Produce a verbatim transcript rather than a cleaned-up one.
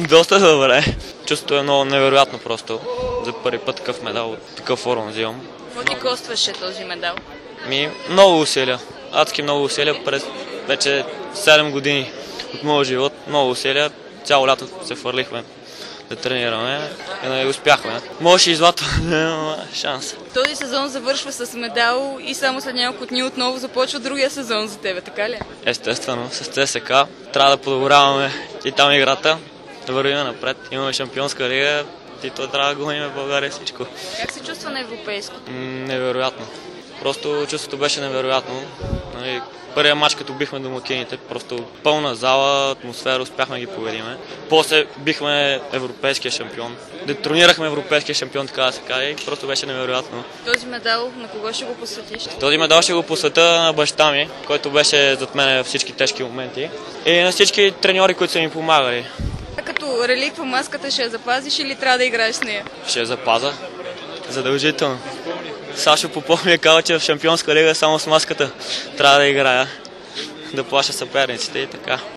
Доста добре. Чувството е много невероятно просто. За първи път такъв медал от такъв форум взимам. Какво ти костваше този медал? Ми, много усилия. Адски много усилия през вече седем години от моя живот. Много усилия. Цяло лято се фърлихме да тренираме и да успяхме. Може и злато, но шанс. Този сезон завършва с медал и само след няколко дни отново започва другия сезон за тебе, така ли? Естествено, с ЦСК трябва да подобряваме и там играта, да вървим напред. Имаме шампионска лига и то трябва да гоним в България всичко. Как се чувства на европейско? Невероятно. Просто чувството беше невероятно. Първият матч, като бихме домакините, просто пълна зала, атмосфера, успяхме да ги победиме. После бихме европейския шампион. Детронирахме европейския шампион, така да се каже, и просто беше невероятно. Този медал на кого ще го посветиш? Този медал ще го посветя на баща ми, който беше зад мен във всички тежки моменти. И на всички треньори, които са ми помагали. А като реликва маската ще я запазиш или трябва да играеш с нея? Ще я запаза. Задължително. Сашо Попов ми е казал, че в шампионска лига само с маската трябва да играя, да плаша съперниците и така.